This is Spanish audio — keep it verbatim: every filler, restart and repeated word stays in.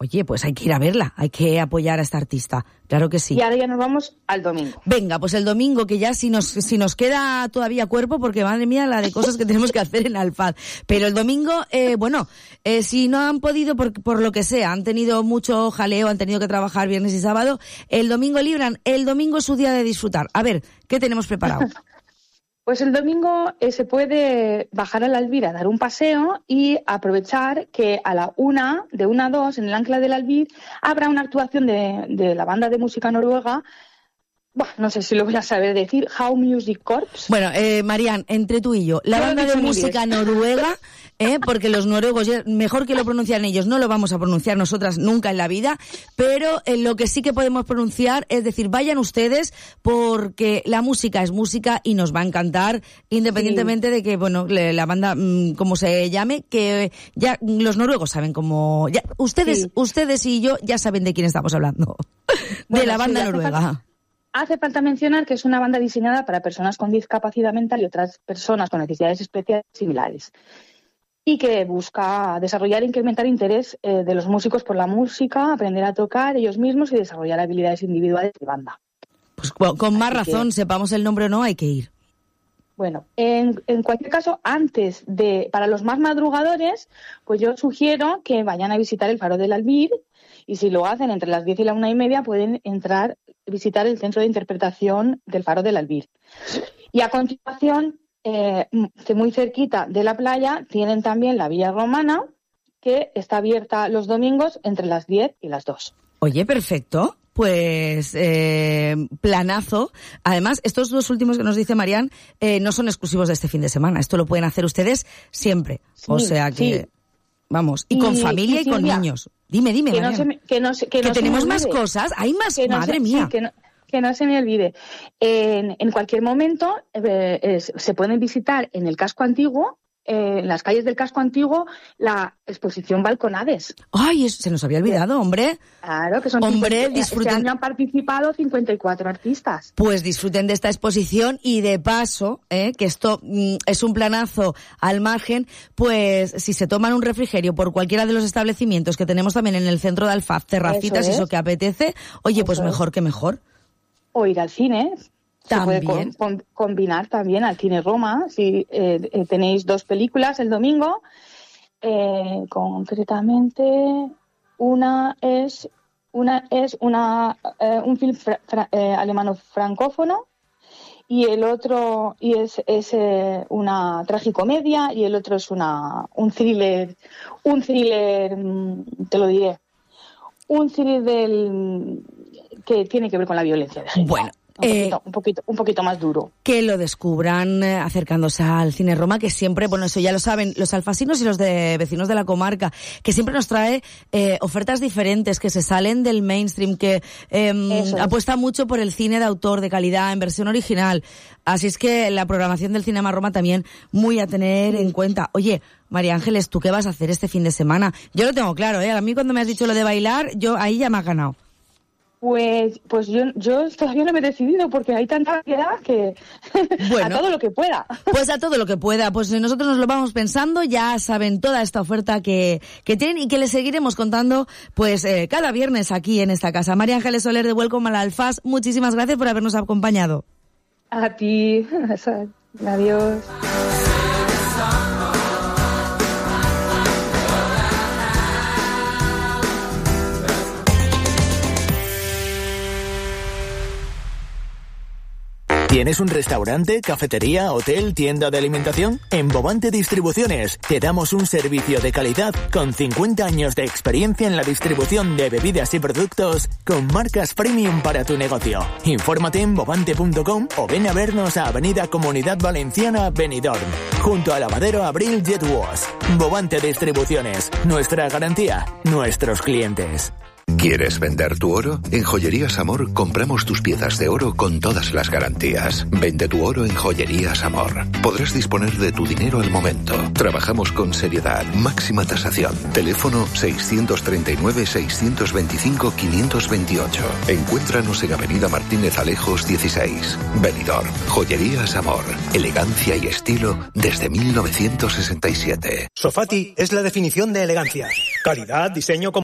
Oye, pues hay que ir a verla, hay que apoyar a esta artista, claro que sí. Y ahora ya nos vamos al domingo. Venga, pues el domingo, que ya si nos si nos queda todavía cuerpo, porque madre mía la de cosas que tenemos que hacer en Alfaz. Pero el domingo, eh, bueno, eh, si no han podido por, por lo que sea, han tenido mucho jaleo, han tenido que trabajar viernes y sábado, el domingo libran, el domingo es su día de disfrutar. A ver, ¿qué tenemos preparado? Pues el domingo eh, se puede bajar a la Albir a dar un paseo y aprovechar que a la una, de una a dos, en el Ancla del Albir, habrá una actuación de, de la banda de música noruega. Bah, no sé si lo voy a saber decir, How Music Corps. Bueno, eh, Marian, entre tú y yo, la yo banda de música noruega, eh, porque los noruegos, mejor que lo pronuncian ellos, no lo vamos a pronunciar nosotras nunca en la vida, pero eh, lo que sí que podemos pronunciar es decir, vayan ustedes, porque la música es música y nos va a encantar, independientemente sí. de que, bueno, la banda, mmm, como se llame, que ya los noruegos saben cómo... Ya, ustedes, sí. ustedes y yo ya saben de quién estamos hablando, bueno, de la banda sí, noruega. Hace falta mencionar que es una banda diseñada para personas con discapacidad mental y otras personas con necesidades especiales similares, y que busca desarrollar e incrementar interés eh, de los músicos por la música, aprender a tocar ellos mismos y desarrollar habilidades individuales de banda. Pues con más Así razón, que, sepamos el nombre o no, hay que ir. Bueno, en, en cualquier caso, antes de, para los más madrugadores, pues yo sugiero que vayan a visitar el Faro del Albir, y si lo hacen entre las diez y la una y media, pueden entrar, visitar el centro de interpretación del Faro del Albir. Y a continuación, eh, muy cerquita de la playa, tienen también la Villa Romana, que está abierta los domingos entre las diez y las dos. Oye, perfecto. Pues eh, planazo. Además, estos dos últimos que nos dice Marian eh, no son exclusivos de este fin de semana. Esto lo pueden hacer ustedes siempre. Sí, o sea que, sí. vamos, y, y con familia y, y con Silvia, niños. Dime, dime, que Marian. No se me, que no se, que que no tenemos se me más cosas. Hay más, que no madre se, mía. Sí, que, no, que no se me olvide. En, en cualquier momento eh, es, se pueden visitar en el casco antiguo, eh, en las calles del casco antiguo, la exposición Balconades. Ay, eso se nos había olvidado, hombre. Claro, que son hombre, cincuenta, disfruten. Este año han participado cincuenta y cuatro artistas. Pues disfruten de esta exposición y de paso, eh, que esto mm, es un planazo al margen, pues si se toman un refrigerio por cualquiera de los establecimientos que tenemos también en el centro de Alfaz, terracitas, eso, es. eso que apetece, oye, eso pues mejor es. que mejor. O ir al cine. También. Se puede con, con, combinar también al Cine Roma, si eh, eh, tenéis dos películas el domingo, eh, concretamente una es una es una eh, un film fra, fra, eh, alemano francófono y el otro y es, es eh, una tragicomedia y el otro es una un thriller un thriller te lo diré un thriller del, que tiene que ver con la violencia de género. Bueno. Un poquito, eh, un poquito, un poquito más duro. Que lo descubran eh, acercándose al Cine Roma, que siempre, bueno, eso ya lo saben los alfasinos y los de vecinos de la comarca, que siempre nos trae eh, ofertas diferentes, que se salen del mainstream, que eh, apuesta mucho por el cine de autor, de calidad, en versión original. Así es que la programación del Cinema Roma también muy a tener en cuenta. Oye, María Ángeles, ¿tú qué vas a hacer este fin de semana? Yo lo tengo claro, ¿eh? A mí cuando me has dicho lo de bailar, yo ahí ya me has ganado. Pues, pues yo, yo todavía no me he decidido porque hay tanta variedad que bueno, a todo lo que pueda. Pues a todo lo que pueda. Pues nosotros nos lo vamos pensando, ya saben toda esta oferta que, que tienen y que les seguiremos contando pues eh, cada viernes aquí en esta casa. María Ángeles Soler de Welcome al Alfaz, muchísimas gracias por habernos acompañado. A ti, adiós. ¿Tienes un restaurante, cafetería, hotel, tienda de alimentación? En Bovante Distribuciones te damos un servicio de calidad con cincuenta años de experiencia en la distribución de bebidas y productos con marcas premium para tu negocio. Infórmate en bovante punto com o ven a vernos a Avenida Comunidad Valenciana, Benidorm, junto a Lavadero Abril Jet Wash. Bovante Distribuciones, nuestra garantía, nuestros clientes. ¿Quieres vender tu oro? En Joyerías Amor compramos tus piezas de oro con todas las garantías. Vende tu oro en Joyerías Amor. Podrás disponer de tu dinero al momento. Trabajamos con seriedad, máxima tasación. Teléfono seiscientos treinta y nueve, seiscientos veinticinco, quinientos veintiocho. Encuéntranos en Avenida Martínez Alejos dieciséis. Benidorm. Joyerías Amor. Elegancia y estilo desde mil novecientos sesenta y siete. Sofati es la definición de elegancia. Calidad, diseño,